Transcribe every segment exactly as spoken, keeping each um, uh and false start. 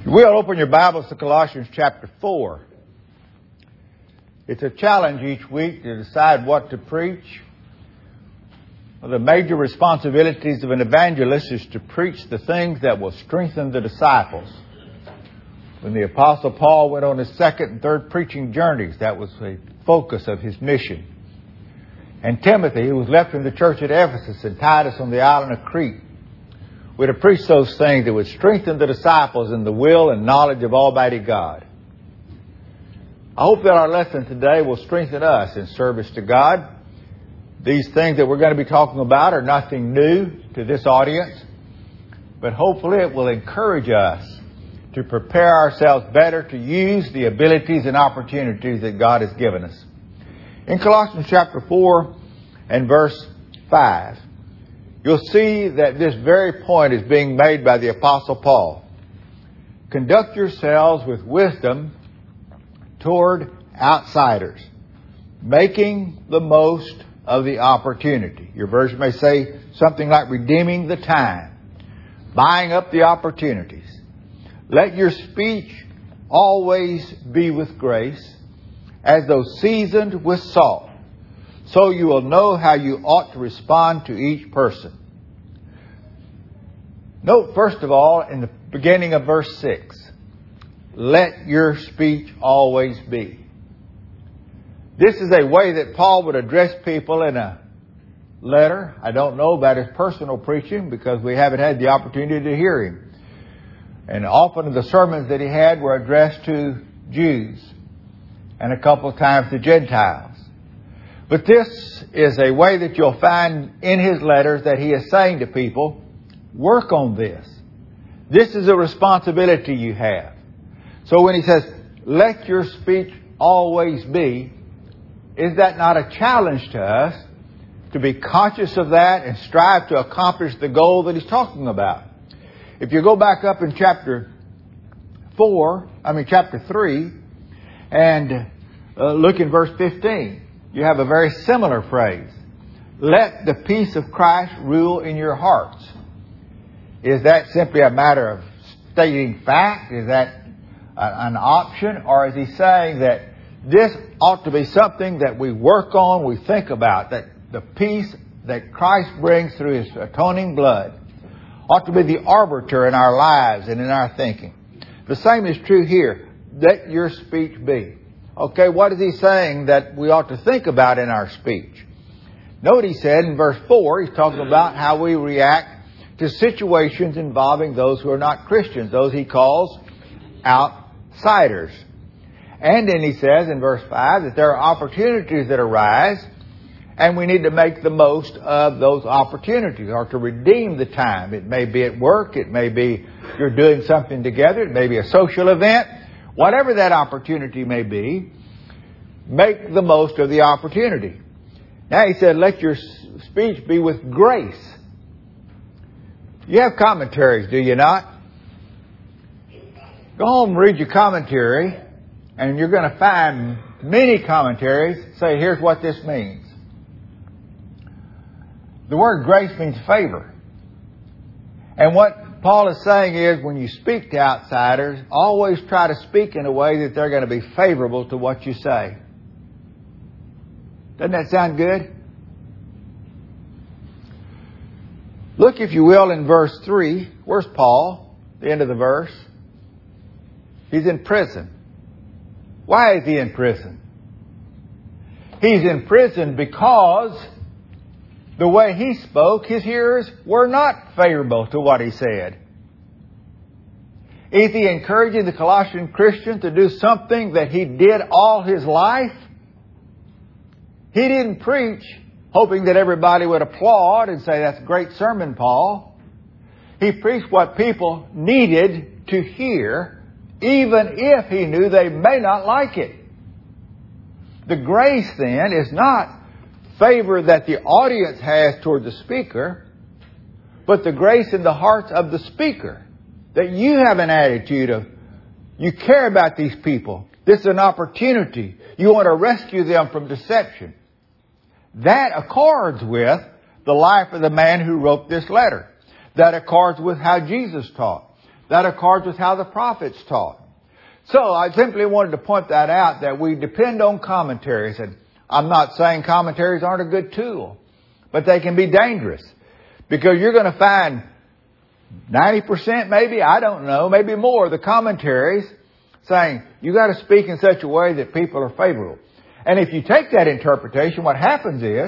We'll open your Bibles to Colossians chapter four. It's a challenge each week to decide what to preach. One of the major responsibilities of an evangelist is to preach the things that will strengthen the disciples. When the Apostle Paul went on his second and third preaching journeys, that was the focus of his mission. And Timothy, who was left in the church at Ephesus, and Titus on the island of Crete, we're to preach those things that would strengthen the disciples in the will and knowledge of Almighty God. I hope that our lesson today will strengthen us in service to God. These things that we're going to be talking about are nothing new to this audience, but hopefully it will encourage us to prepare ourselves better to use the abilities and opportunities that God has given us. In Colossians chapter four and verse five, you'll see that this very point is being made by the Apostle Paul. Conduct yourselves with wisdom toward outsiders, making the most of the opportunity. Your version may say something like redeeming the time, buying up the opportunities. Let your speech always be with grace, as though seasoned with salt, so you will know how you ought to respond to each person. Note, first of all, in the beginning of verse six, let your speech always be. This is a way that Paul would address people in a letter. I don't know about his personal preaching because we haven't had the opportunity to hear him. And often the sermons that he had were addressed to Jews and a couple of times to Gentiles. But this is a way that you'll find in his letters that he is saying to people, work on this. This is a responsibility you have. So when he says, let your speech always be, is that not a challenge to us to be conscious of that and strive to accomplish the goal that he's talking about? If you go back up in chapter four, I mean chapter three, and uh, look in verse fifteen, you have a very similar phrase. Let the peace of Christ rule in your hearts. Is that simply a matter of stating fact? Is that an option? Or is he saying that this ought to be something that we work on, we think about, that the peace that Christ brings through His atoning blood ought to be the arbiter in our lives and in our thinking? The same is true here. Let your speech be. Okay, what is he saying that we ought to think about in our speech? Note he said in verse four, he's talking about how we react to situations involving those who are not Christians, those he calls outsiders. And then he says in verse five that there are opportunities that arise and we need to make the most of those opportunities or to redeem the time. It may be at work, it may be you're doing something together, it may be a social event. Whatever that opportunity may be, make the most of the opportunity. Now he said, let your speech be with grace. You have commentaries, do you not? Go home and read your commentary, and you're going to find many commentaries say, here's what this means. The word grace means favor. And what Paul is saying is when you speak to outsiders, always try to speak in a way that they're going to be favorable to what you say. Doesn't that sound good? Look, if you will, in verse three. Where's Paul? The end of the verse. He's in prison. Why is he in prison? He's in prison because the way he spoke, his hearers were not favorable to what he said. Is he encouraging the Colossian Christian to do something that he did all his life? He didn't preach hoping that everybody would applaud and say, that's a great sermon, Paul. He preached what people needed to hear, even if he knew they may not like it. The grace, then, is not favor that the audience has toward the speaker, but the grace in the hearts of the speaker. That you have an attitude of, you care about these people. This is an opportunity. You want to rescue them from deception. That accords with the life of the man who wrote this letter. That accords with how Jesus taught. That accords with how the prophets taught. So I simply wanted to point that out, that we depend on commentaries. And I'm not saying commentaries aren't a good tool, but they can be dangerous. Because you're going to find ninety percent maybe, I don't know, maybe more, the commentaries saying you got to speak in such a way that people are favorable. And if you take that interpretation, what happens is,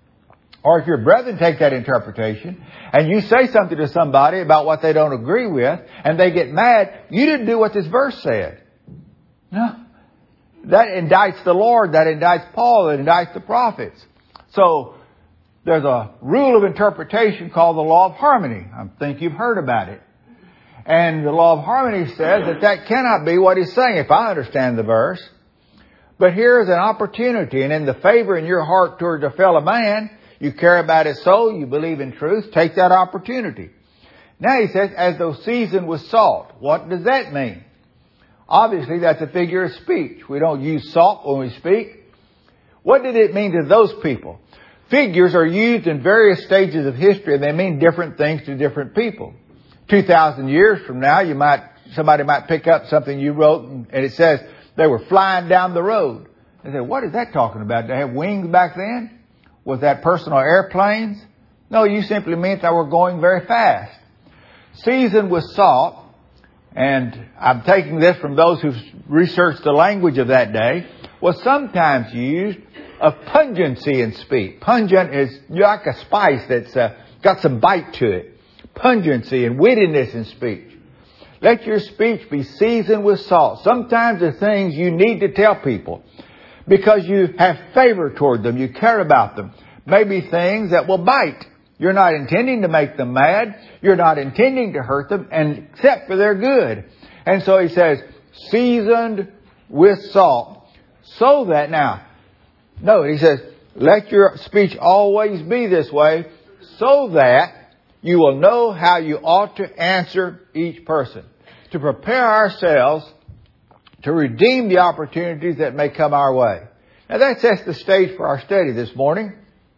or if your brethren take that interpretation, and you say something to somebody about what they don't agree with, and they get mad, you didn't do what this verse said. No. That indicts the Lord, that indicts Paul, that indicts the prophets. So, there's a rule of interpretation called the law of harmony. I think you've heard about it. And the law of harmony says that that cannot be what he's saying, if I understand the verse. But here's an opportunity, and in the favor in your heart towards a fellow man, you care about his soul, you believe in truth, take that opportunity. Now he says, as though seasoned with salt. What does that mean? Obviously, that's a figure of speech. We don't use salt when we speak. What did it mean to those people? Figures are used in various stages of history, and they mean different things to different people. Two thousand years from now, you might somebody might pick up something you wrote, and it says they were flying down the road. They say, what is that talking about? Did they have wings back then? Was that personal airplanes? No, you simply meant they were going very fast. Seasoned with salt, and I'm taking this from those who've researched the language of that day, was sometimes used of pungency in speech. Pungent is like a spice that's uh, got some bite to it. Pungency and wittiness in speech. Let your speech be seasoned with salt. Sometimes there are things you need to tell people because you have favor toward them. You care about them. Maybe things that will bite. You're not intending to make them mad. You're not intending to hurt them, and except for their good. And so he says, seasoned with salt. So that, now, no, he says, let your speech always be this way, so that you will know how you ought to answer each person. To prepare ourselves to redeem the opportunities that may come our way. Now that sets the stage for our study this morning.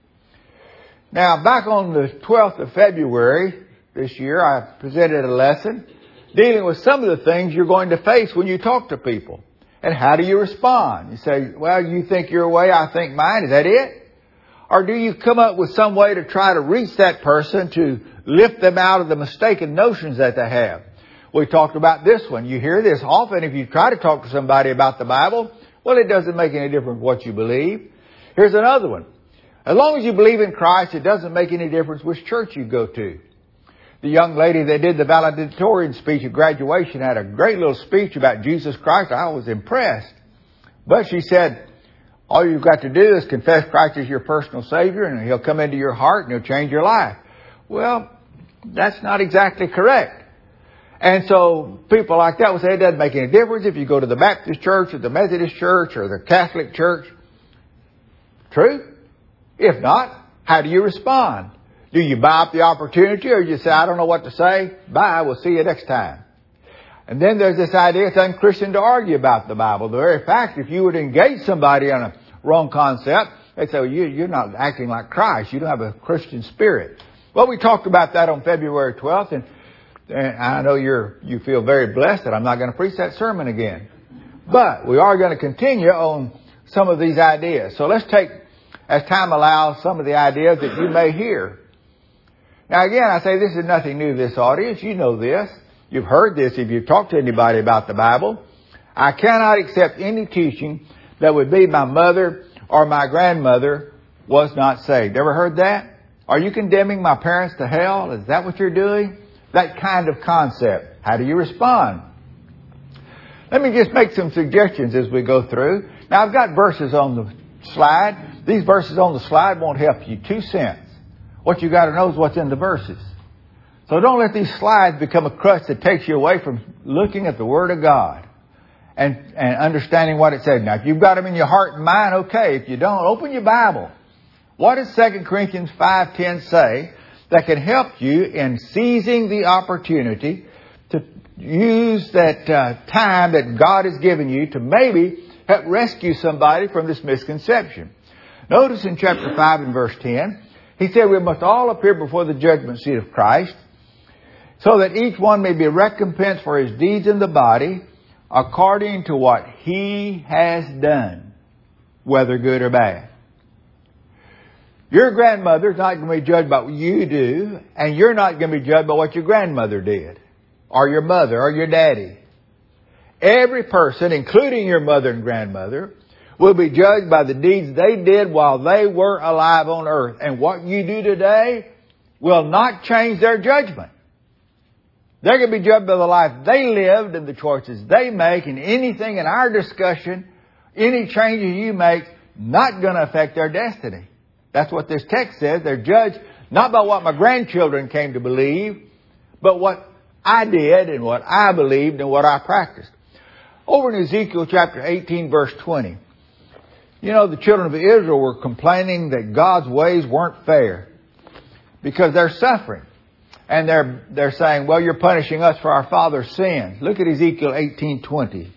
Now back on the twelfth of February this year, I presented a lesson dealing with some of the things you're going to face when you talk to people. And how do you respond? You say, well, you think your way, I think mine. Is that it? Or do you come up with some way to try to reach that person to lift them out of the mistaken notions that they have? We talked about this one. You hear this often if you try to talk to somebody about the Bible. Well, it doesn't make any difference what you believe. Here's another one. As long as you believe in Christ, it doesn't make any difference which church you go to. The young lady that did the valedictorian speech at graduation had a great little speech about Jesus Christ. I was impressed. But she said, all you've got to do is confess Christ as your personal Savior, and He'll come into your heart and He'll change your life. Well, that's not exactly correct. And so people like that will say it doesn't make any difference if you go to the Baptist church or the Methodist church or the Catholic church. True? If not, how do you respond? Do you buy up the opportunity, or you say, I don't know what to say? Bye, we'll see you next time. And then there's this idea it's unchristian to argue about the Bible. The very fact, if you would engage somebody on a wrong concept, they say, well, you, you're not acting like Christ. You don't have a Christian spirit. Well, we talked about that on February twelfth, and, and I know you're you feel very blessed that I'm not going to preach that sermon again. But we are going to continue on some of these ideas. So let's take, as time allows, some of the ideas that you may hear. Now again, I say this is nothing new to this audience. You know this. You've heard this if you've talked to anybody about the Bible. I cannot accept any teaching that would be my mother or my grandmother was not saved. Ever heard that? Are you condemning my parents to hell? Is that what you're doing? That kind of concept. How do you respond? Let me just make some suggestions as we go through. Now I've got verses on the slide. These verses on the slide won't help you two cents. What you got to know is what's in the verses. So don't let these slides become a crutch that takes you away from looking at the Word of God and, and understanding what it says. Now, if you've got them in your heart and mind, okay. If you don't, open your Bible. What does Second Corinthians five ten say that can help you in seizing the opportunity to use that uh, time that God has given you to maybe help rescue somebody from this misconception? Notice in chapter five and verse ten, he said we must all appear before the judgment seat of Christ. so that each one may be recompensed for his deeds in the body, according to what he has done, whether good or bad. Your grandmother's not going to be judged by what you do, and you're not going to be judged by what your grandmother did, or your mother, or your daddy. Every person, including your mother and grandmother, will be judged by the deeds they did while they were alive on earth. And what you do today will not change their judgment. They're going to be judged by the life they lived and the choices they make, and anything in our discussion, any changes you make, not going to affect their destiny. That's what this text says. They're judged not by what my grandchildren came to believe, but what I did and what I believed and what I practiced. Over in Ezekiel chapter eighteen, verse twenty, you know, the children of Israel were complaining that God's ways weren't fair because they're suffering. And they're, they're saying, well, you're punishing us for our father's sins. Look at Ezekiel eighteen twenty.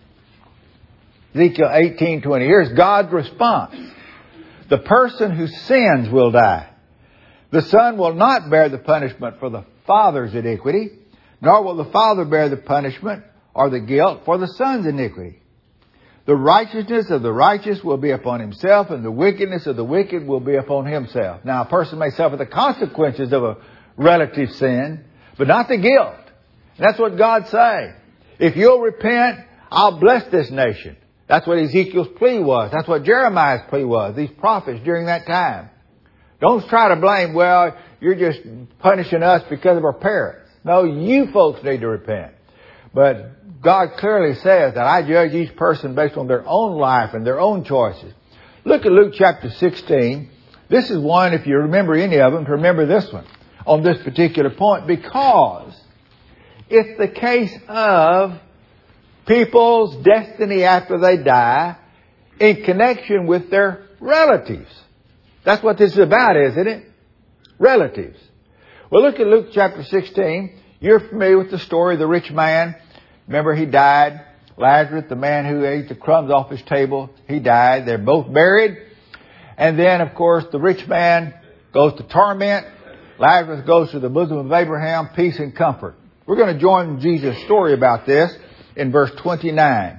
Ezekiel eighteen twenty. Here's God's response. The person who sins will die. The son will not bear the punishment for the father's iniquity, nor will the father bear the punishment or the guilt for the son's iniquity. The righteousness of the righteous will be upon himself, and the wickedness of the wicked will be upon himself. Now, a person may suffer the consequences of a relative sin, but not the guilt. And that's what God's saying. If you'll repent, I'll bless this nation. That's what Ezekiel's plea was. That's what Jeremiah's plea was, these prophets during that time. Don't try to blame, well, you're just punishing us because of our parents. No, you folks need to repent. But God clearly says that I judge each person based on their own life and their own choices. Look at Luke chapter sixteen. This is one, if you remember any of them, to remember this one on this particular point, because it's the case of people's destiny after they die in connection with their relatives. That's what this is about, isn't it? Relatives. Well, look at Luke chapter sixteen. You're familiar with the story of the rich man. Remember, he died. Lazarus, the man who ate the crumbs off his table, he died. They're both buried. And then, of course, the rich man goes to torment. Lazarus goes to the bosom of Abraham, peace and comfort. We're going to join Jesus' story about this in verse twenty-nine.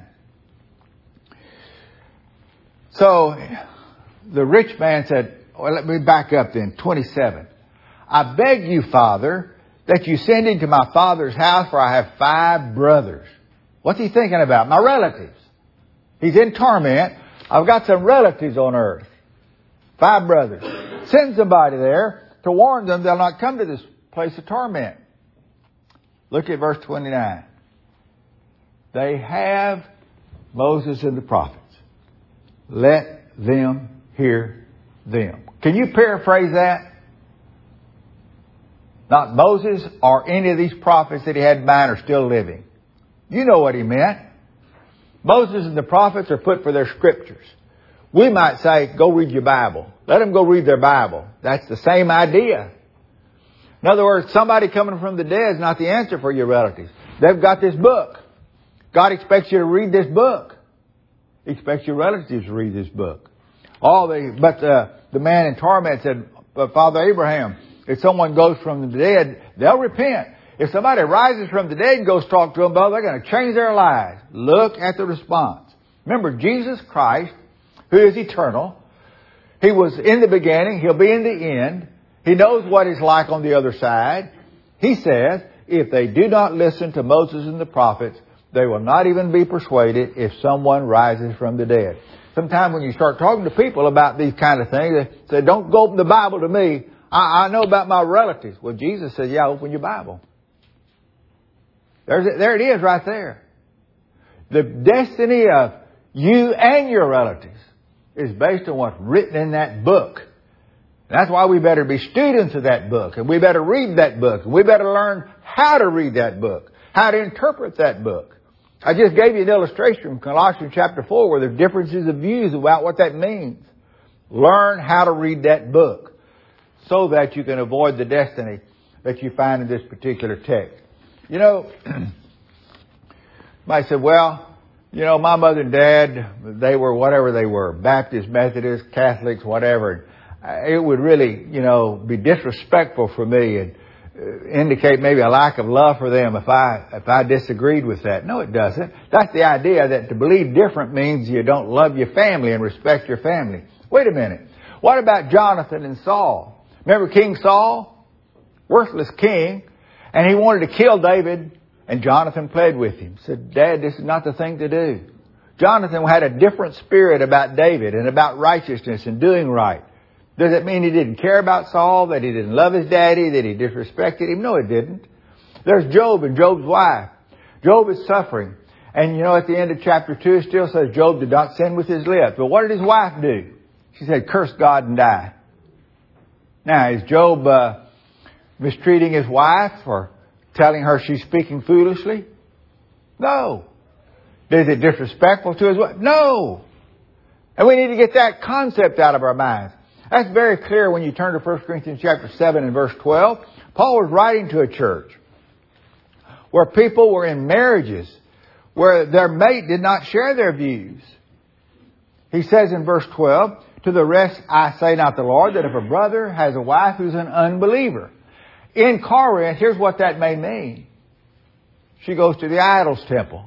So, the rich man said, well, let me back up then, twenty-seven. I beg you, Father, that you send into my father's house, for I have five brothers. What's he thinking about? My relatives. He's in torment. I've got some relatives on earth. Five brothers. Send somebody there to warn them they'll not come to this place of torment. Look at verse twenty-nine. They have Moses and the prophets. Let them hear them. Can you paraphrase that? Not Moses or any of these prophets that he had in mind are still living. You know what he meant. Moses and the prophets are put for their scriptures. We might say, go read your Bible. Let them go read their Bible. That's the same idea. In other words, somebody coming from the dead is not the answer for your relatives. They've got this book. God expects you to read this book. He expects your relatives to read this book. All the, but uh, the man in torment said, Father Abraham, if someone goes from the dead, they'll repent. If somebody rises from the dead and goes talk to them, they're going to change their lives. Look at the response. Remember, Jesus Christ, who is eternal, He was in the beginning, He'll be in the end. He knows what it's like on the other side. He says, if they do not listen to Moses and the prophets, they will not even be persuaded if someone rises from the dead. Sometimes when you start talking to people about these kind of things, they say, don't go open the Bible to me. I, I know about my relatives. Well, Jesus says, yeah, open your Bible. There's, there it is right there. The destiny of you and your relatives is based on what's written in that book. That's why we better be students of that book, and we better read that book, and we better learn how to read that book, how to interpret that book. I just gave you an illustration from Colossians chapter four where there's differences of views about what that means. Learn how to read that book so that you can avoid the destiny that you find in this particular text. You know, somebody said, well, you know, my mother and dad, they were whatever they were, Baptist, Methodist, Catholics, whatever. It would really, you know, be disrespectful for me and, indicate maybe a lack of love for them if I if I disagreed with that. No, it doesn't. That's the idea that to believe different means you don't love your family and respect your family. Wait a minute. What about Jonathan and Saul? Remember King Saul? Worthless king. And he wanted to kill David, and Jonathan pled with him. Said, Dad, this is not the thing to do. Jonathan had a different spirit about David and about righteousness and doing right. Does it mean he didn't care about Saul, that he didn't love his daddy, that he disrespected him? No, it didn't. There's Job and Job's wife. Job is suffering. And you know, at the end of chapter two, it still says Job did not sin with his lips. But what did his wife do? She said, curse God and die. Now, is Job uh, mistreating his wife or telling her she's speaking foolishly? No. Is it disrespectful to his wife? No. And we need to get that concept out of our minds. That's very clear when you turn to First Corinthians chapter seven and verse twelve. Paul was writing to a church where people were in marriages where their mate did not share their views. He says in verse twelve, to the rest I say not the Lord, that if a brother has a wife who's an unbeliever. In Corinth, here's what that may mean. She goes to the idols temple.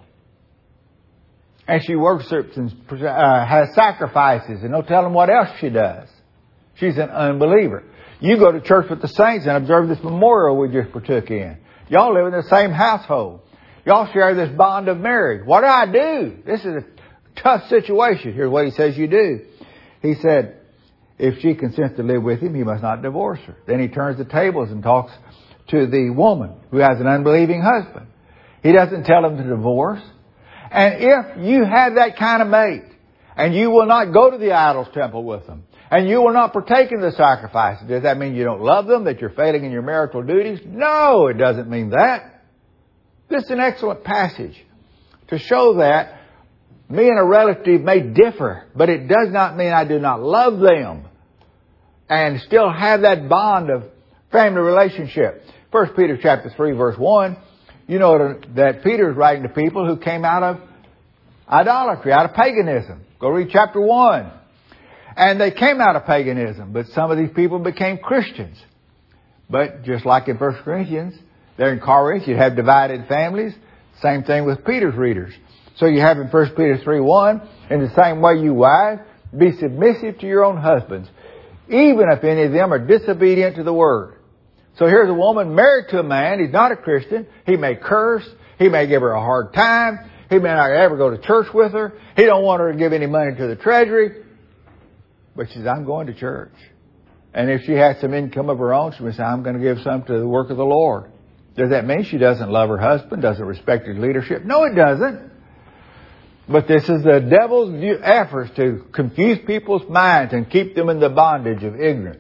And she worships and uh, has sacrifices, and don't tell them what else she does. She's an unbeliever. You go to church with the saints and observe this memorial we just partook in. Y'all live in the same household. Y'all share this bond of marriage. What do I do? This is a tough situation. Here's what he says you do. He said, if she consents to live with him, he must not divorce her. Then he turns the tables and talks to the woman who has an unbelieving husband. He doesn't tell him to divorce. And if you have that kind of mate, and you will not go to the idols temple with them, and you will not partake in the sacrifices, does that mean you don't love them, that you're failing in your marital duties? No, it doesn't mean that. This is an excellent passage to show that me and a relative may differ, but it does not mean I do not love them and still have that bond of family relationship. First Peter chapter three verse one, you know that Peter is writing to people who came out of idolatry, out of paganism. Go read chapter one. And they came out of paganism, but some of these people became Christians. But just like in First Corinthians, there in Corinth, you have divided families. Same thing with Peter's readers. So you have in First Peter three one, in the same way you wives, be submissive to your own husbands, even if any of them are disobedient to the word. So here's a woman married to a man. He's not a Christian. He may curse. He may give her a hard time. He may not ever go to church with her. He don't want her to give any money to the treasury. But she says, I'm going to church. And if she has some income of her own, she may say, I'm going to give some to the work of the Lord. Does that mean she doesn't love her husband, doesn't respect his leadership? No, it doesn't. But this is the devil's efforts to confuse people's minds and keep them in the bondage of ignorance.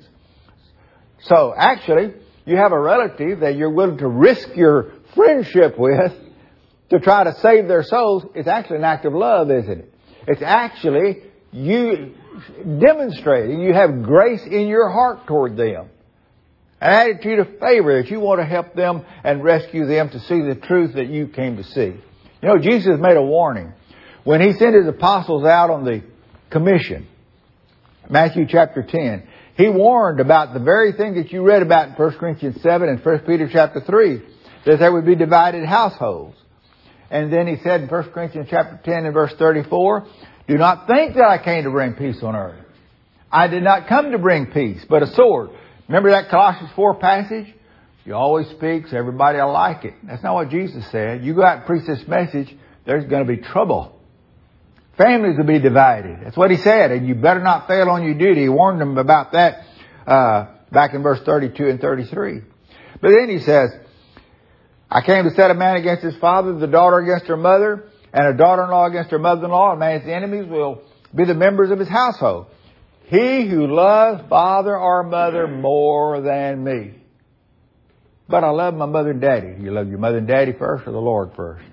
So actually, you have a relative that you're willing to risk your friendship with to try to save their souls. It's actually an act of love, isn't it? It's actually you demonstrating you have grace in your heart toward them. An attitude of favor that you want to help them and rescue them to see the truth that you came to see. You know, Jesus made a warning. When He sent His apostles out on the commission, Matthew chapter ten, He warned about the very thing that you read about in First Corinthians seven and First Peter chapter three, that there would be divided households. And then He said in First Corinthians chapter ten and verse thirty-four, do not think that I came to bring peace on earth. I did not come to bring peace, but a sword. Remember that Colossians four passage? You always speak, so everybody will like it. That's not what Jesus said. You go out and preach this message, there's going to be trouble. Families will be divided. That's what He said. And you better not fail on your duty. He warned them about that uh, back in verse thirty-two and thirty-three. But then He says, I came to set a man against his father, the daughter against her mother, and a daughter-in-law against her mother-in-law. A man's enemies will be the members of his household. He who loves father or mother more than me. But I love my mother and daddy. You love your mother and daddy first or the Lord first?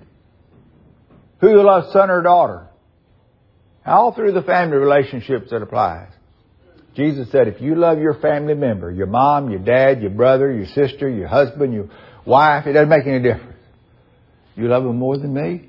Who loves son or daughter? All through the family relationships that applies. Jesus said, if you love your family member, your mom, your dad, your brother, your sister, your husband, your wife, it doesn't make any difference. You love them more than me?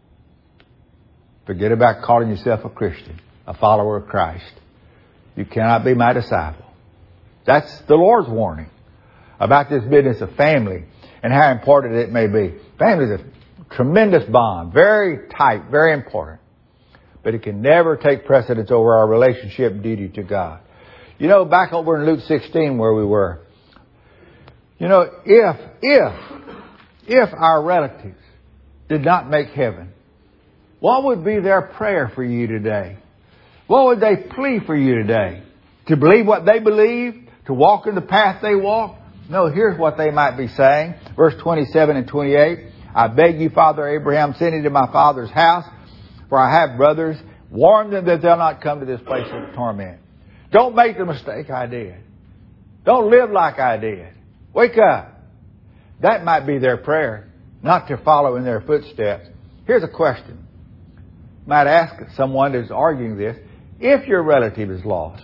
Forget about calling yourself a Christian, a follower of Christ. You cannot be my disciple. That's the Lord's warning. about this business of family and how important it may be. Family is a tremendous bond, very tight, very important. But it can never take precedence over our relationship duty to God. You know, back over in Luke sixteen where we were, you know, if, if, if our relatives did not make heaven, what would be their prayer for you today? What would they plead for you today? To believe what they believe? To walk in the path they walk? No, here's what they might be saying. Verse twenty-seven and twenty-eight. I beg you, Father Abraham, send into my father's house, for I have brothers. Warn them that they'll not come to this place of torment. Don't make the mistake I did. Don't live like I did. Wake up. That might be their prayer, not to follow in their footsteps. Here's a question. Might ask someone who's arguing this. If your relative is lost,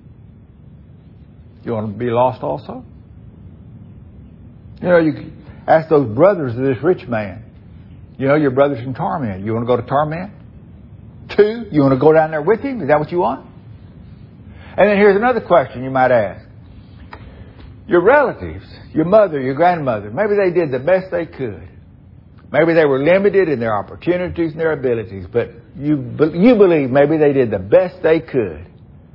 you want to be lost also? You know, you ask those brothers of this rich man. You know, your brother's in torment. You want to go to torment? Two, you want to go down there with him? Is that what you want? And then here's another question you might ask. Your relatives, your mother, your grandmother, maybe they did the best they could. Maybe they were limited in their opportunities and their abilities, but you, you believe maybe they did the best they could.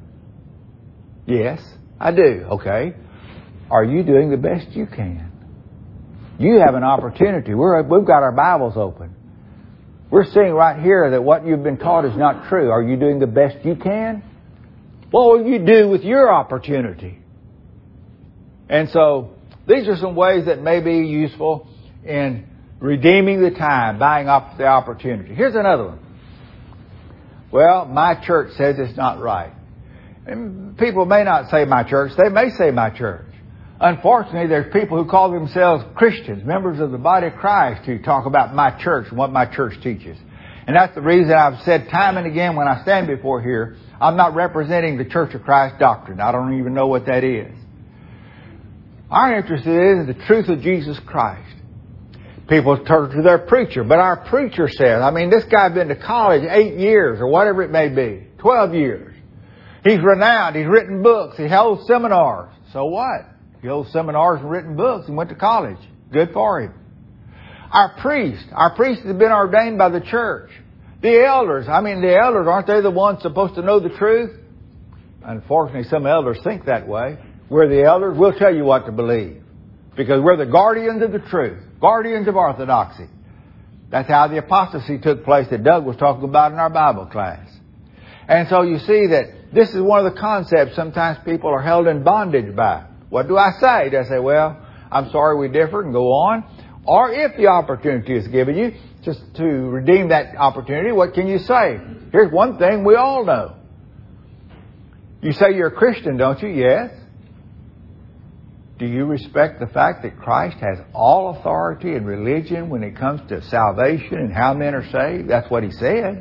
Yes, I do. Okay. Are you doing the best you can? You have an opportunity. We're, we've got our Bibles open. We're seeing right here that what you've been taught is not true. Are you doing the best you can? What will you do with your opportunity? And so these are some ways that may be useful in redeeming the time, buying up the opportunity. Here's another one. Well, my church says it's not right. And people may not say my church. They may say my church. Unfortunately, there's people who call themselves Christians, members of the body of Christ, who talk about my church and what my church teaches. And that's the reason I've said time and again when I stand before here, I'm not representing the Church of Christ doctrine. I don't even know what that is. Our interest is the truth of Jesus Christ. People turn to their preacher, but our preacher says, I mean, this guy's been to college eight years or whatever it may be, twelve years. He's renowned. He's written books. He holds seminars. So what? He holds seminars and written books and went to college. Good for him. Our priest. Our priest has been ordained by the church. The elders. I mean, the elders, aren't they the ones supposed to know the truth? Unfortunately, some elders think that way. We're the elders. We'll tell you what to believe. Because we're the guardians of the truth. Guardians of orthodoxy. That's how the apostasy took place that Doug was talking about in our Bible class. And so you see that this is one of the concepts sometimes people are held in bondage by. What do I say? Do I say, well, I'm sorry we differed and go on? Or if the opportunity is given you, just to redeem that opportunity, what can you say? Here's one thing we all know. You say you're a Christian, don't you? Yes. Do you respect the fact that Christ has all authority in religion when it comes to salvation and how men are saved? That's what He said.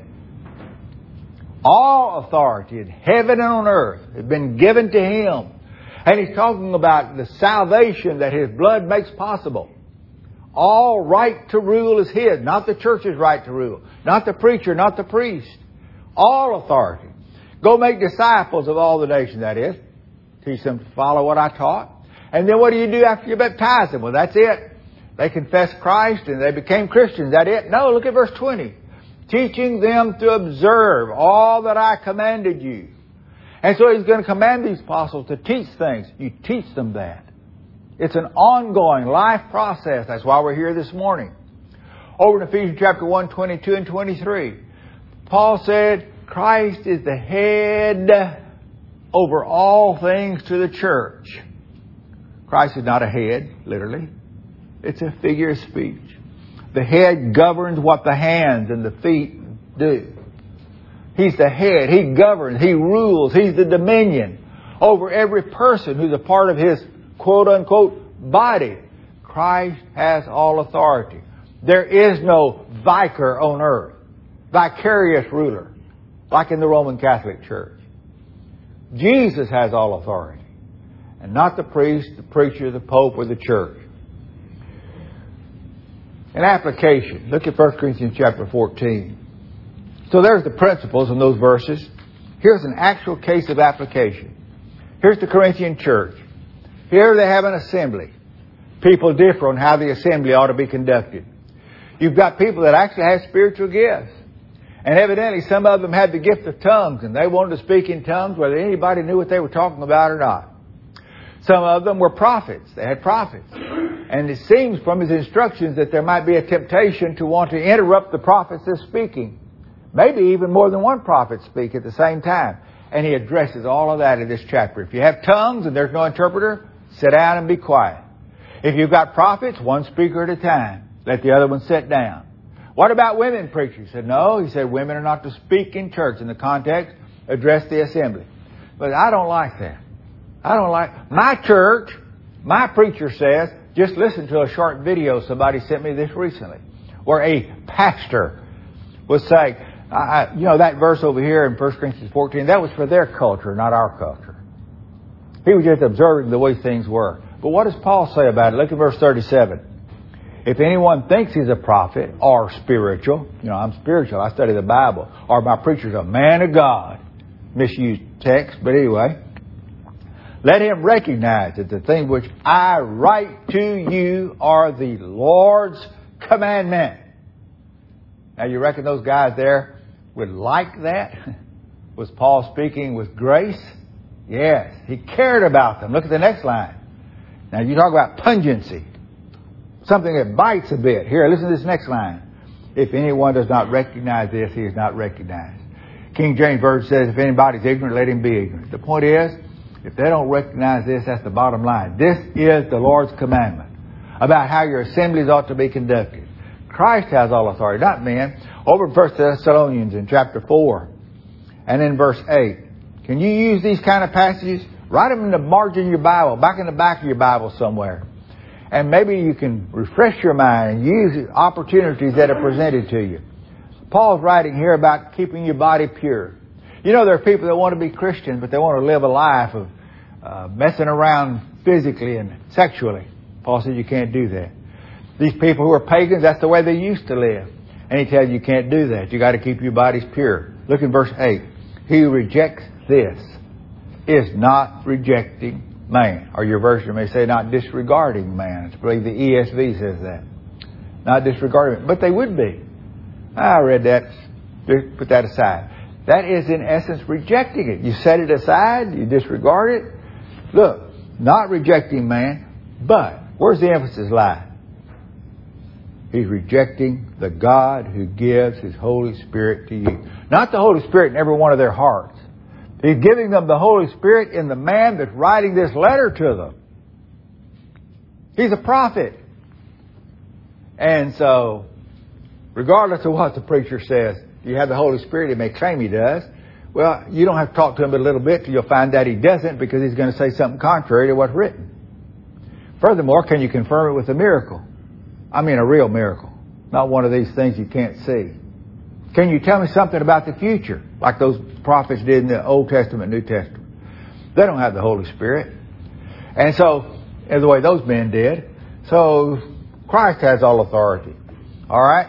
All authority in heaven and on earth has been given to Him. And He's talking about the salvation that His blood makes possible. All right to rule is His, not the church's right to rule, not the preacher, not the priest. All authority. Go make disciples of all the nations, that is. Teach them to follow what I taught. And then what do you do after you baptize them? Well, that's it. They confess Christ and they became Christians. Is that it? No, look at verse twenty. Teaching them to observe all that I commanded you. And so He's going to command these apostles to teach things. You teach them that. It's an ongoing life process. That's why we're here this morning. Over in Ephesians chapter one, twenty-two and twenty-three. Paul said, Christ is the head over all things to the church. Christ is not a head, literally. It's a figure of speech. The head governs what the hands and the feet do. He's the head. He governs. He rules. He's the dominion over every person who's a part of His quote-unquote body. Christ has all authority. There is no vicar on earth, vicarious ruler, like in the Roman Catholic Church. Jesus has all authority, and not the priest, the preacher, the pope, or the church. An application. Look at First Corinthians chapter fourteen. So there's the principles in those verses. Here's an actual case of application. Here's the Corinthian church. Here they have an assembly. people differ on how the assembly ought to be conducted. You've got people that actually have spiritual gifts. And evidently some of them had the gift of tongues, and they wanted to speak in tongues whether anybody knew what they were talking about or not. Some of them were prophets. They had prophets. And it seems from his instructions that there might be a temptation to want to interrupt the prophets that's speaking. Maybe even more than one prophet speak at the same time. And he addresses all of that in this chapter. If you have tongues and there's no interpreter, sit down and be quiet. If you've got prophets, one speaker at a time. Let the other one sit down. What about women preachers? He said, no. He said, women are not to speak in church. In the context, address the assembly. But I don't like that. I don't like... My church, my preacher says, just listen to a short video somebody sent me this recently, where a pastor was saying, I, you know, that verse over here in First Corinthians fourteen, that was for their culture, not our culture. He was just observing the way things were. But what does Paul say about it? Look at verse thirty-seven. If anyone thinks he's a prophet or spiritual, you know, I'm spiritual, I study the Bible, or my preacher's a man of God, misused text, but anyway, let him recognize that the things which I write to you are the Lord's commandment. Now you reckon those guys there would like that? Was Paul speaking with grace? Yes. He cared about them. Look at the next line. Now you talk about pungency. Something that bites a bit. Here, listen to this next line. If anyone does not recognize this, he is not recognized. King James Version says, if anybody's ignorant, let him be ignorant. The point is, if they don't recognize this, that's the bottom line. This is the Lord's commandment about how your assemblies ought to be conducted. Christ has all authority, not men. Over in First Thessalonians in chapter four and in verse eight. Can you use these kind of passages? Write them in the margin of your Bible, back in the back of your Bible somewhere. And maybe you can refresh your mind and use opportunities that are presented to you. Paul's writing here about keeping your body pure. You know, there are people that want to be Christians, but they want to live a life of uh, messing around physically and sexually. Paul says you can't do that. These people who are pagans, that's the way they used to live. And he tells you you can't do that. You got to keep your bodies pure. Look in verse eight. He who rejects this is not rejecting man. Or your version may say not disregarding man. I believe the E S V says that. Not disregarding. But they would be. I read that. Put that aside. That is in essence rejecting it. You set it aside. You disregard it. Look, not rejecting man. But where's the emphasis lie? He's rejecting the God who gives His Holy Spirit to you. Not the Holy Spirit in every one of their hearts. He's giving them the Holy Spirit in the man that's writing this letter to them. He's a prophet. And so, regardless of what the preacher says, you have the Holy Spirit, he may claim he does. Well, you don't have to talk to him a little bit till you'll find out he doesn't, because he's going to say something contrary to what's written. Furthermore, can you confirm it with a miracle? I mean a real miracle. Not one of these things you can't see. Can you tell me something about the future? Like those prophets did in the Old Testament, New Testament. They don't have the Holy Spirit. And so, in the way those men did. So, Christ has all authority. Alright?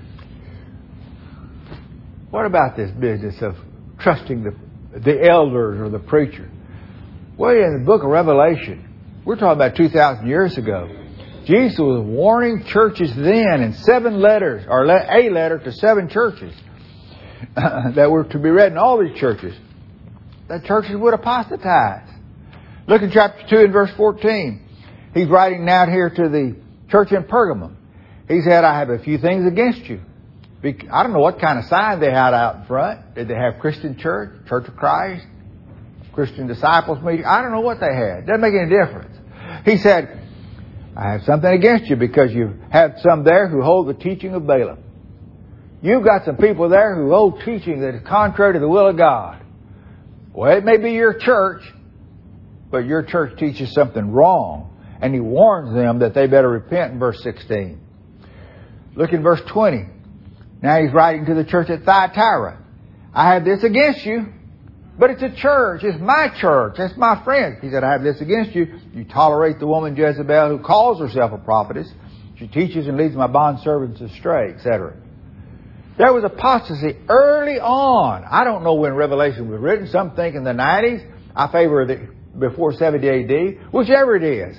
What about this business of trusting the, the elders or the preacher? Well, in the book of Revelation, we're talking about two thousand years ago. Jesus was warning churches then in seven letters, or a letter to seven churches that were to be read in all these churches, that churches would apostatize. Look at chapter two and verse fourteen. He's writing now here to the church in Pergamum. He said, I have a few things against you. I don't know what kind of sign they had out in front. Did they have Christian Church, Church of Christ, Christian Disciples meeting? I don't know what they had. Doesn't make any difference. He said, I have something against you because you have some there who hold the teaching of Balaam. You've got some people there who hold teaching that is contrary to the will of God. Well, it may be your church, but your church teaches something wrong. And he warns them that they better repent in verse sixteen. Look in verse twenty. Now he's writing to the church at Thyatira. I have this against you, but it's a church. It's my church. That's my friend. He said, I have this against you. You tolerate the woman Jezebel who calls herself a prophetess. She teaches and leads my bondservants astray, et cetera. There was apostasy early on. I don't know when Revelation was written. Some think in the nineties. I favor the before seventy A D. Whichever it is.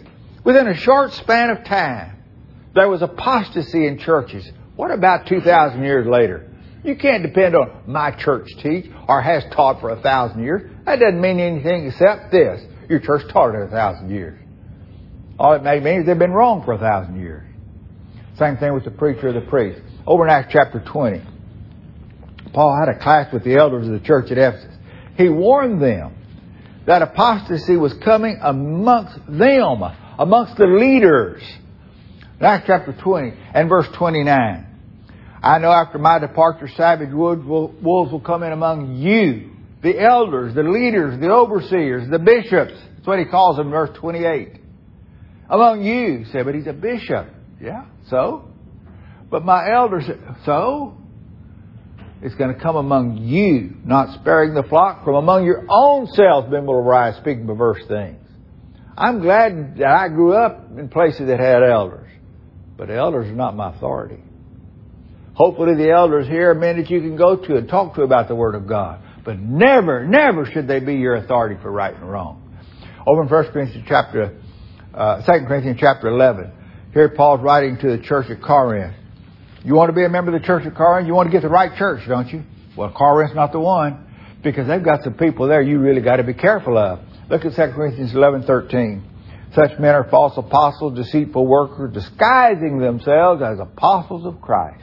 Within a short span of time, there was apostasy in churches. What about two thousand years later? You can't depend on my church teach or has taught for a thousand years. That doesn't mean anything except this. Your church taught it a thousand years. All it may mean is they've been wrong for a thousand years. Same thing with the preacher or the priest. Over in Acts chapter twenty, Paul had a class with the elders of the church at Ephesus. He warned them that apostasy was coming amongst them, amongst the leaders. In Acts chapter twenty and verse twenty-nine. I know after my departure, savage wolves will, wolves will come in among you, the elders, the leaders, the overseers, the bishops. That's what he calls them in verse twenty-eight. Among you, he said, but he's a bishop. Yeah, so? But my elders, so? It's going to come among you, not sparing the flock. From among your own selves men will arise, speaking perverse things. I'm glad that I grew up in places that had elders. But elders are not my authority. Hopefully the elders here are men that you can go to and talk to about the Word of God. But never, never should they be your authority for right and wrong. Over in First Corinthians chapter, uh, Second Corinthians chapter eleven, here Paul's writing to the church at Corinth. You want to be a member of the church at Corinth? You want to get the right church, don't you? Well, Corinth's not the one, because they've got some people there you really got to be careful of. Look at Second Corinthians eleven thirteen. Such men are false apostles, deceitful workers, disguising themselves as apostles of Christ.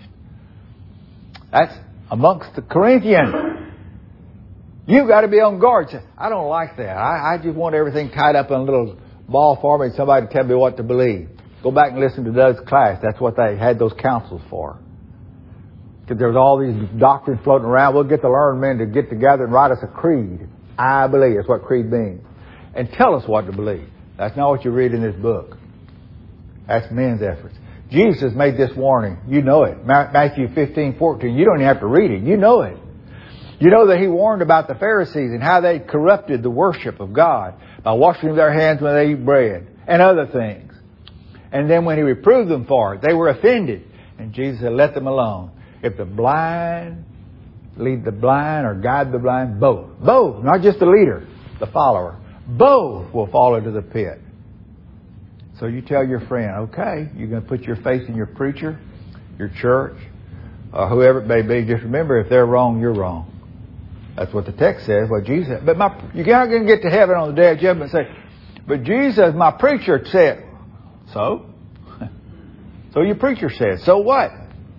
That's amongst the Corinthians. You've got to be on guard. Say, I don't like that. I, I just want everything tied up in a little ball for me and somebody to tell me what to believe. Go back and listen to Doug's class. That's what they had those councils for. Because there's all these doctrines floating around. We'll get the learned men to get together and write us a creed. I believe. That's what creed means. And tell us what to believe. That's not what you read in this book. That's men's efforts. Jesus made this warning. You know it. Matthew fifteen fourteen. You don't even have to read it. You know it. You know that He warned about the Pharisees and how they corrupted the worship of God by washing their hands when they eat bread and other things. And then when He reproved them for it, they were offended. And Jesus said, let them alone. If the blind lead the blind or guide the blind, both. Both. Not just the leader, the follower. Both will fall into the pit. So you tell your friend, okay, you're going to put your faith in your preacher, your church, or whoever it may be. Just remember, if they're wrong, you're wrong. That's what the text says, what Jesus said. But my, you're not going to get to heaven on the day of judgment and say, but Jesus, my preacher said. So? So your preacher said. So what?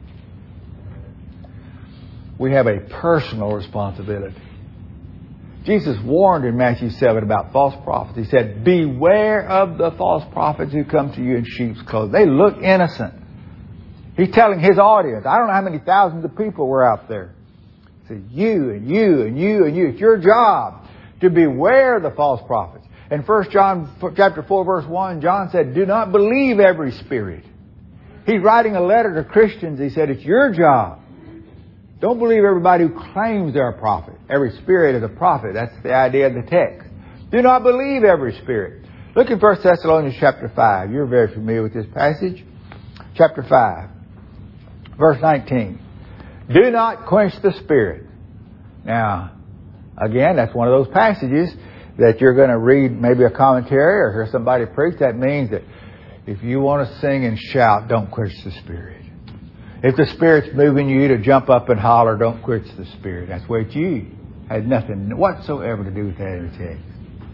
We have a personal responsibility. Jesus warned in Matthew seven about false prophets. He said, beware of the false prophets who come to you in sheep's clothing. They look innocent. He's telling His audience. I don't know how many thousands of people were out there. He said, you and you and you and you. It's your job to beware of the false prophets. In First John chapter four, verse one, John said, do not believe every spirit. He's writing a letter to Christians. He said, it's your job. Don't believe everybody who claims they're a prophet. Every spirit is a prophet. That's the idea of the text. Do not believe every spirit. Look in First Thessalonians chapter five. You're very familiar with this passage. Chapter five, verse nineteen. Do not quench the Spirit. Now, again, that's one of those passages that you're going to read maybe a commentary or hear somebody preach. That means that if you want to sing and shout, don't quench the Spirit. If the Spirit's moving you to jump up and holler, don't quench the Spirit. That's what you had nothing whatsoever to do with that in the text.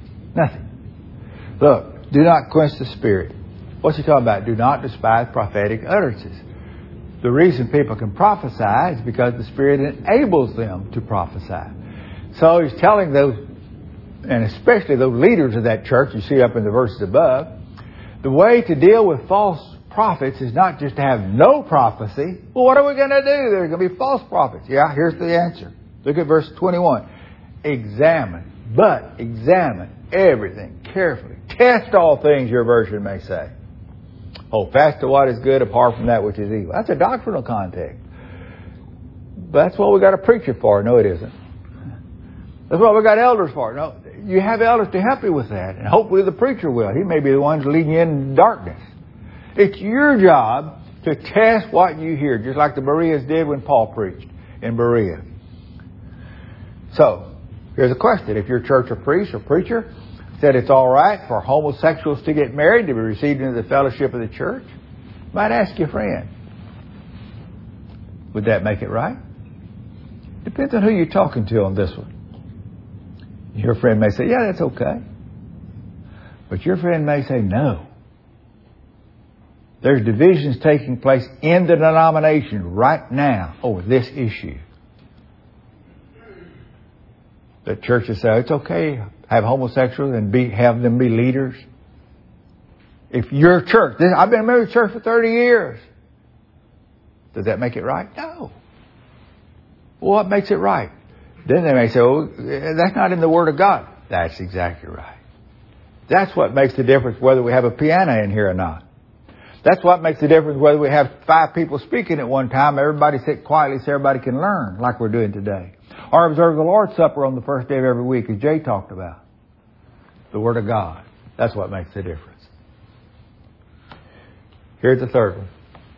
Nothing. Look, do not quench the Spirit. What's he talking about? Do not despise prophetic utterances. The reason people can prophesy is because the Spirit enables them to prophesy. So he's telling those, and especially those leaders of that church, you see up in the verses above, the way to deal with false prophets is not just to have no prophecy. Well, what are we going to do? There's going to be false prophets. Yeah, here's the answer. Look at verse twenty-one. Examine, but examine everything carefully. Test all things, your version may say. Hold fast to what is good apart from that which is evil. That's a doctrinal context. But that's what we got a preacher for. No, it isn't. That's what we got elders for. No, you have elders to help you with that. And hopefully the preacher will. He may be the one leading you in darkness. It's your job to test what you hear, just like the Bereans did when Paul preached in Berea. So, here's a question. If your church or priest or preacher said it's all right for homosexuals to get married, to be received into the fellowship of the church. You might ask your friend, would that make it right? Depends on who you're talking to on this one. Your friend may say, yeah, that's okay. But your friend may say, no. There's divisions taking place in the denomination right now over this issue. The churches say, it's okay, have homosexuals and be, have them be leaders. If your church, this, I've been a member of the church for thirty years. Does that make it right? No. Well, what makes it right? Then they may say, oh, that's not in the Word of God. That's exactly right. That's what makes the difference whether we have a piano in here or not. That's what makes the difference whether we have five people speaking at one time, everybody sit quietly so everybody can learn like we're doing today. Or observe the Lord's Supper on the first day of every week, as Jay talked about. The Word of God. That's what makes the difference. Here's the third one.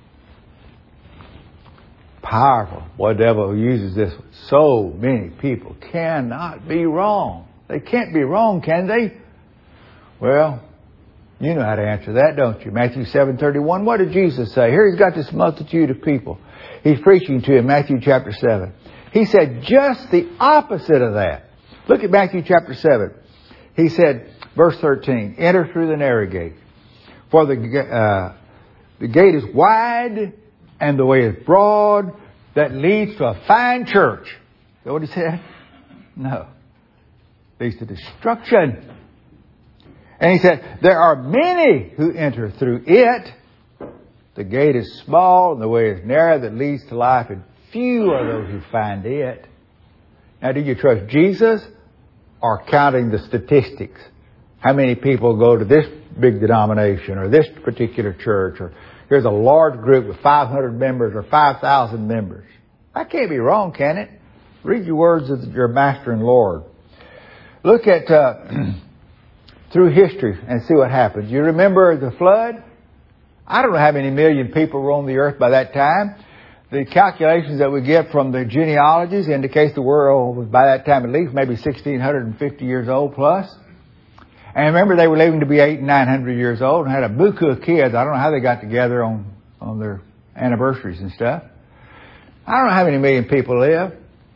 Powerful. Boy, the devil uses this one. So many people cannot be wrong. They can't be wrong, can they? Well, you know how to answer that, don't you? Matthew seven thirty-one. What did Jesus say? Here he's got this multitude of people. He's preaching to in Matthew chapter seven. He said just the opposite of that. Look at Matthew chapter seven. He said, verse thirteen, enter through the narrow gate. For the, uh, the gate is wide and the way is broad that leads to a fine church. Is that what he said? No. Leads to destruction. And he said, there are many who enter through it. The gate is small and the way is narrow that leads to life, and few are those who find it. Now, do you trust Jesus or counting the statistics? How many people go to this big denomination or this particular church, or here's a large group with five hundred members or five thousand members? That can't be wrong, can it? Read your words of your Master and Lord. Look at uh, through history and see what happens. You remember the flood? I don't know how many million people were on the earth by that time. The calculations that we get from the genealogies indicates the world was by that time at least maybe one thousand six hundred fifty years old plus. And remember, they were living to be eight and nine hundred years old and had a buku of kids. I don't know how they got together on, on their anniversaries and stuff. I don't know how many million people live.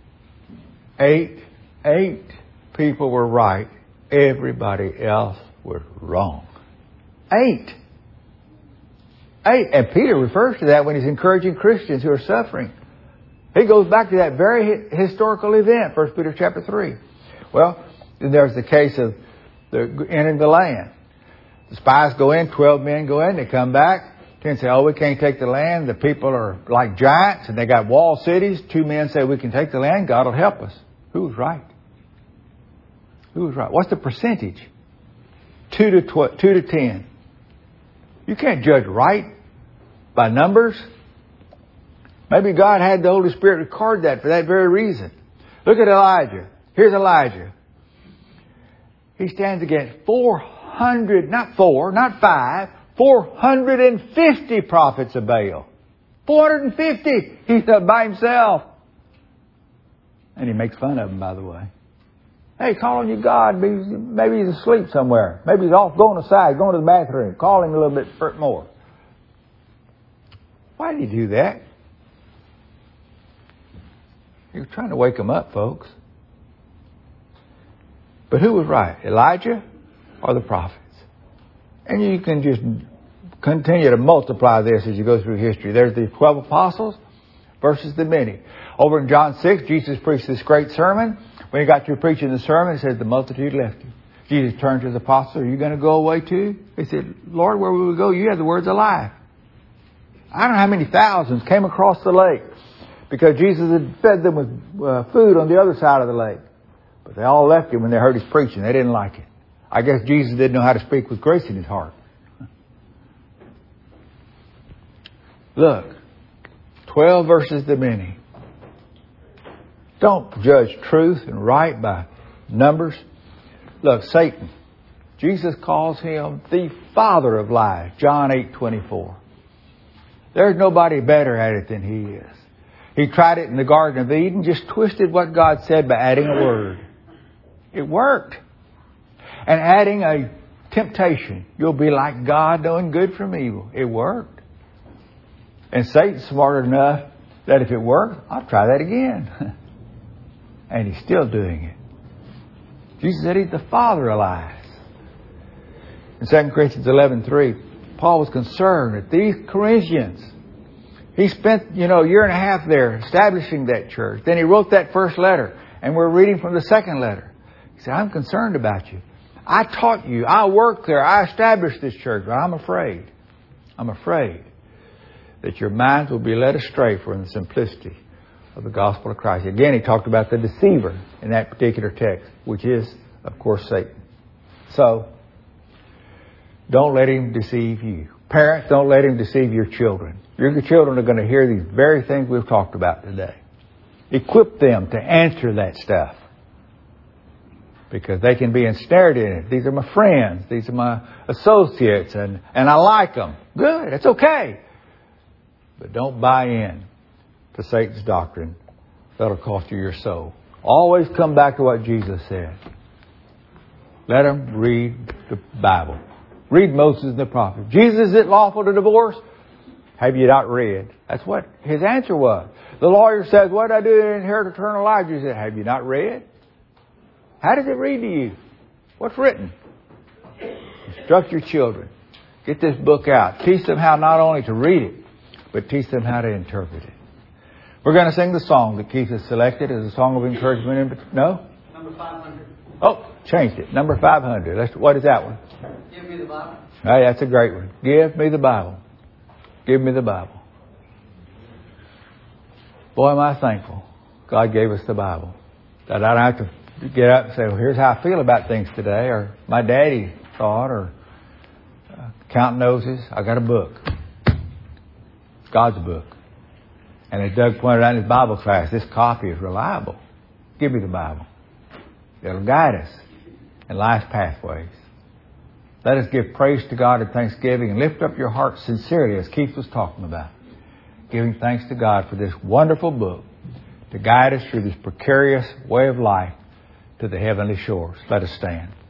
Eight. Eight people were right. Everybody else was wrong. Eight. Eight. And Peter refers to that when he's encouraging Christians who are suffering. He goes back to that very historical event, First Peter chapter three. Well, then there's the case of the entering the land. The spies go in, twelve men go in, they come back. Ten say, oh, we can't take the land. The people are like giants and they got walled cities. Two men say, we can take the land. God will help us. Who was right? Who was right? What's the percentage? Two to tw- two to ten. You can't judge right by numbers. Maybe God had the Holy Spirit record that for that very reason. Look at Elijah. Here's Elijah. He stands against four hundred, not four, not five, four hundred fifty prophets of Baal. four hundred fifty. He's up by himself. And he makes fun of them, by the way. Hey, call on your God. Maybe he's asleep somewhere. Maybe he's off going aside, going to the bathroom. Call him a little bit more. Why did he do that? He was trying to wake them up, folks. But who was right? Elijah or the prophets? And you can just continue to multiply this as you go through history. There's the twelve apostles versus the many. Over in John six, Jesus preached this great sermon. When he got through preaching the sermon, it says the multitude left him. Jesus turned to his apostles, are you going to go away too? They said, Lord, where will we go? You have the words of life. I don't know how many thousands came across the lake because Jesus had fed them with uh, food on the other side of the lake. But they all left him when they heard his preaching. They didn't like it. I guess Jesus didn't know how to speak with grace in his heart. Look, twelve versus the many. Don't judge truth and right by numbers. Look, Satan. Jesus calls him the father of lies. John eight twenty-four. There's nobody better at it than he is. He tried it in the Garden of Eden, just twisted what God said by adding a word. It worked. and adding a temptation. You'll be like God, knowing good from evil. It worked. And Satan's smart enough that if it worked, I'll try that again. And he's still doing it. Jesus said he's the father of lies. In Second Corinthians eleven three, Paul was concerned that these Corinthians, he spent, you know, a year and a half there establishing that church. Then he wrote that first letter, and we're reading from the second letter. He said, I'm concerned about you. I taught you. I worked there. I established this church. But I'm afraid. I'm afraid that your minds will be led astray from the simplicity of the gospel of Christ. Again, he talked about the deceiver in that particular text, which is, of course, Satan. So, don't let him deceive you. Parents, don't let him deceive your children. Your children are going to hear these very things we've talked about today. Equip them to answer that stuff, because they can be ensnared in it. These are my friends. These are my associates, and, and I like them. Good. It's okay. But don't buy in to Satan's doctrine. That'll cost you your soul. Always come back to what Jesus said. Let them read the Bible. Read Moses and the prophets. Jesus, is it lawful to divorce? Have you not read? That's what his answer was. The lawyer says, what do I do to inherit eternal life? Jesus said, have you not read? How does it read to you? What's written? Instruct your children. Get this book out. Teach them how not only to read it, but teach them how to interpret it. We're going to sing the song that Keith has selected as a song of encouragement. No? Number five hundred. Oh, changed it. Number five hundred. That's, what is that one? Give me the Bible. Hey, that's a great one. Give me the Bible. Give me the Bible. Boy, am I thankful God gave us the Bible. That I don't have to get up and say, well, here's how I feel about things today, or my daddy thought, or uh, count noses. I got a book. God's book. And as Doug pointed out in his Bible class, this copy is reliable. Give me the Bible. It'll guide us in life's pathways. Let us give praise to God in thanksgiving and lift up your heart sincerely, as Keith was talking about. Giving thanks to God for this wonderful book to guide us through this precarious way of life to the heavenly shores. Let us stand.